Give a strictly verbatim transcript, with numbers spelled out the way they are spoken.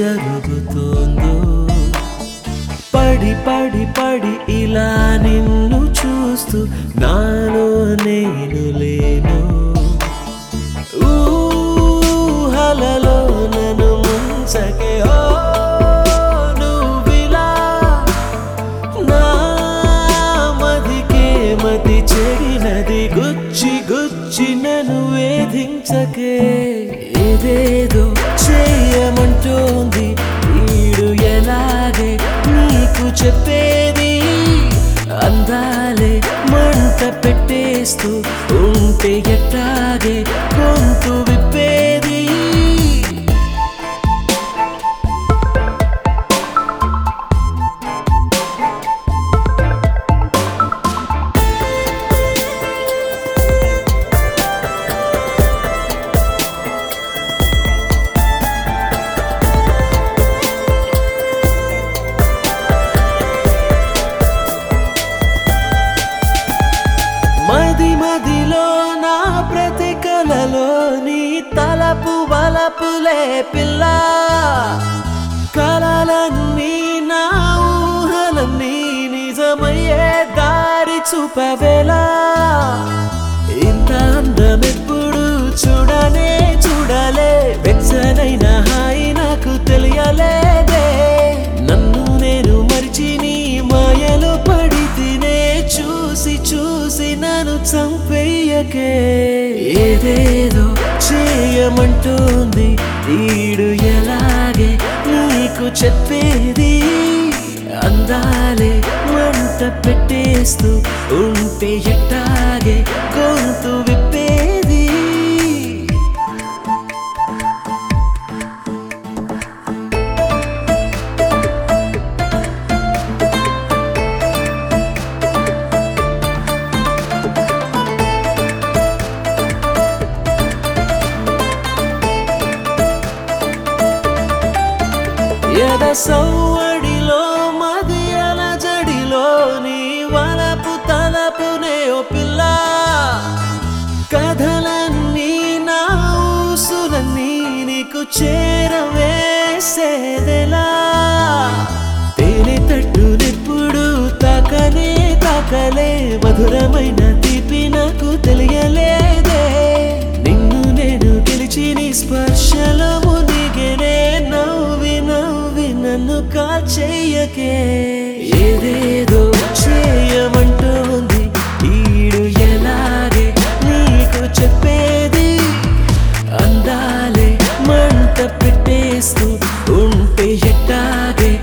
జరుగుతోందో పడి పడి పడి ఇలా నిన్ను చూస్తూ నాలో నేను లేను ఊహలలో నన్ను ముంచకే ఓ నువ్విలా నా మదికే మది చెడినది గుచ్చి గుచ్చి నన్ను వేధించకే ఏదేదో చేయమంటోంది వీడు ఎలాగే నీకు చెప్పేది అందాలే మంట పెట్టేస్తూ ఉంటే ఎట్లాగే గొంతు విప్పేది మది మదిలో నా ప్రతి కలలో నీ తలపు వలపులే పిల్ల కలలన్నీ నా ఊహలన్నీ నిజమయ్యే దారి చూపవేలా ఇంత అందమెప్పుడు చూడనే చూడలే వెచ్చనైన హాయి నాకు తెలియలేదే నన్ను నేను మరిచి నీ మాయలో పడి తినే చూసి చూసి నన్ను చంపేయకే ఏదేదో చేయమంటోంది వీడు ఎలాగే నీకు చెప్పేది అందాలే మంట పెట్టేస్తూ ఉంటే ఎట్టాగే గొంతు విప్పేది ఎద సౌవడిలో మది అలజడిలో నీ వలపు తలపునే ఓ పిల్ల కథలన్నీ నా ఊసులన్నీ నీకు చేరవేసేదెలా తేనె తట్టునెప్పుడు తాకనే తాకలే మధురమైన తీపి నాకు తెలియలేదే నిన్ను నేను గెలిచి నీ స్పర్శలో మునిగినే నవ్వి నవ్వి నన్ను కాల్చేయకే ఏదేదో చేయమంటోంది వీడు ఎలాగే నీకు చెప్పేది అందాలే మంట పెట్టేస్తూ ఉంటే ఎట్టాగే